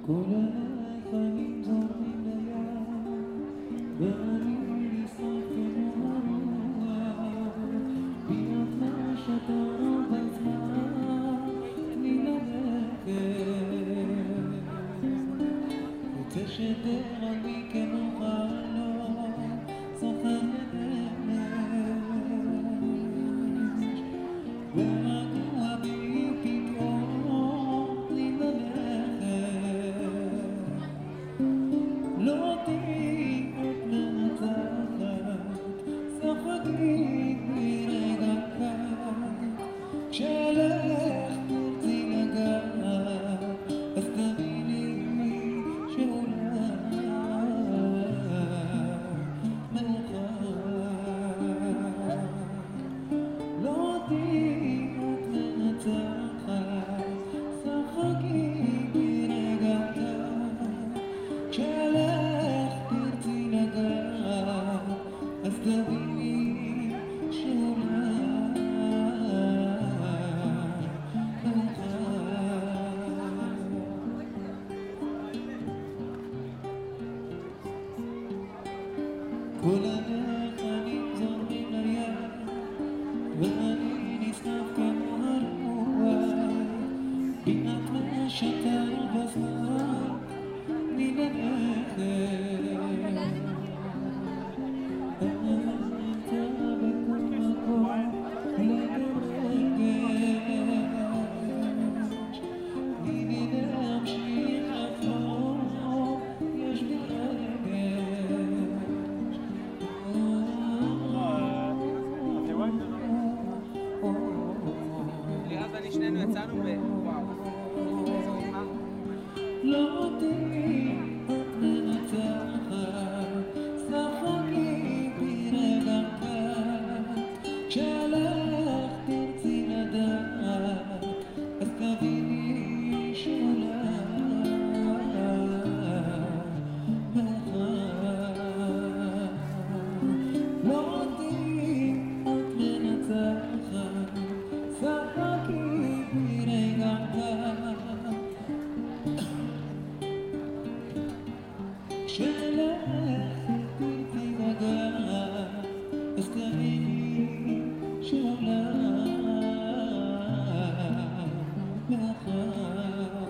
כל הלחנים זורמים לים, ואני נשרף כמו הרוח. ביד מה שאתה בזמן, תני ללכת. רוצה שתרמי כמו חלום, זוכר לדמש. ורגוע בי פתאום, תני ללכת. לא תהי את מנצחת, שחקי בי רגע קט. כשאלך תרצי לגעת, אז תביני שאולי מאוחר. לא תהי את מנצחת, שחקי בי רגע קט. כשאלך תרצי לגעת, אז תביני שאולי כל הלחנים זורמים לים, ואני נשרף כמו הרוח. בינת מה שאתה בזמן, תני ללכת. אתה בכל מקום, לרגש. תני לי להמשיך לחלום, יש לי רגש. ליאב ואני שנינו יצאנו וואו, איזה עונה. לא תהי את מנצחת, שחקי בי רגע קט. כשאלך תרצי לדעת, אז תביני שאולי מאוחר. לא תהי את מנצחת, שחקי בי רגע קט. כשאלך תרצי לגעת, אז תביני שאולי מאוחר.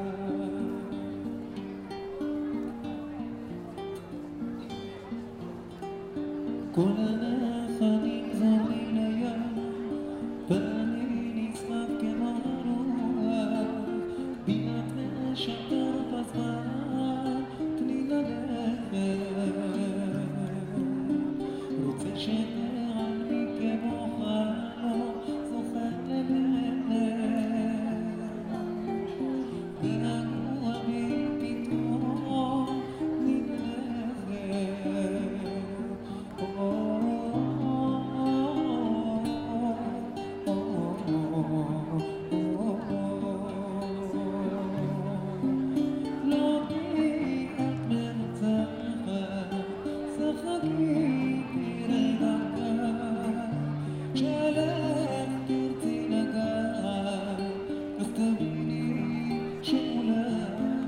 כל הלחנים זורמים לים, ואני נשרף כמו הרוח. ביד מה שאתה בזמן, תני ללכת. רוצה שתרמי כמו חלום, זוכר לדמש. ורגוע בי פתאום, תני ללכת. לא תהי את מנצחת, שחקי בי רגע קט. כשאלך תרצי לגעת, אז תביני שאולי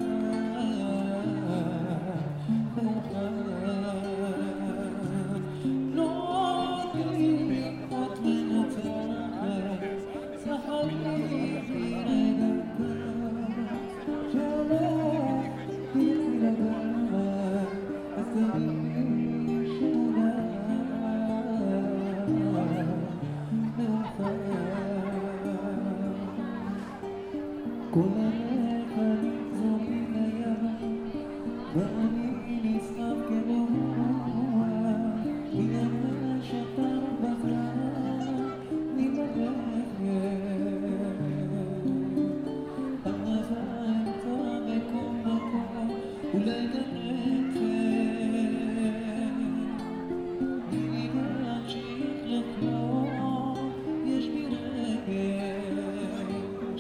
מאוחר. לא תהי את מנצחת, שחקי בי רגע קט. כשאלך תרצי לגעת, אז תביני שאולי מאוחר. כל הלחנים זורמים לים, ואני נשרף כמו הרוח. ביד מה שאתה בזמן, תני ללכת. אהבה איתה בכל מקום, אולי ללכת. תני לי להמשיך לחלום, יש בי רגש.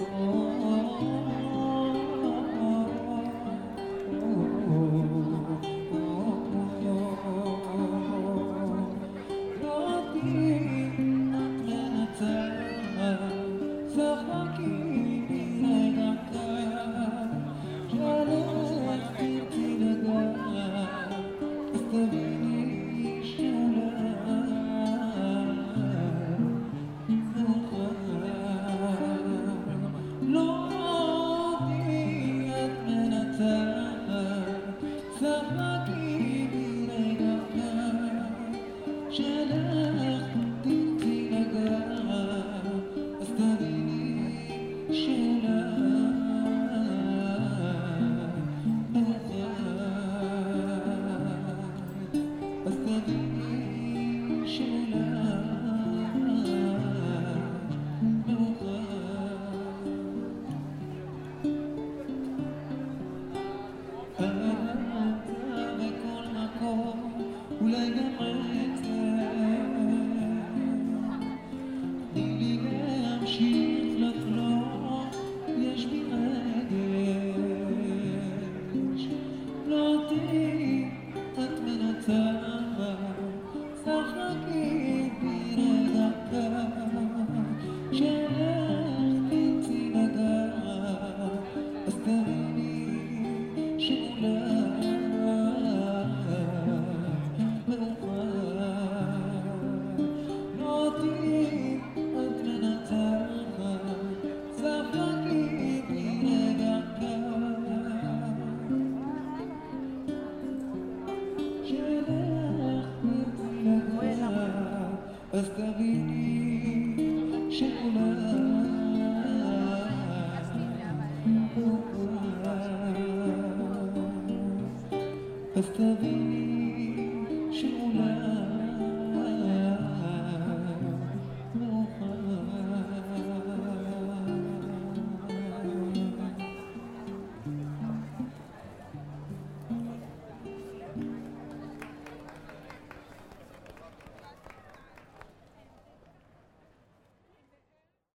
לא תהי את מנצחת, שחקי בי רגע קט. אז תביא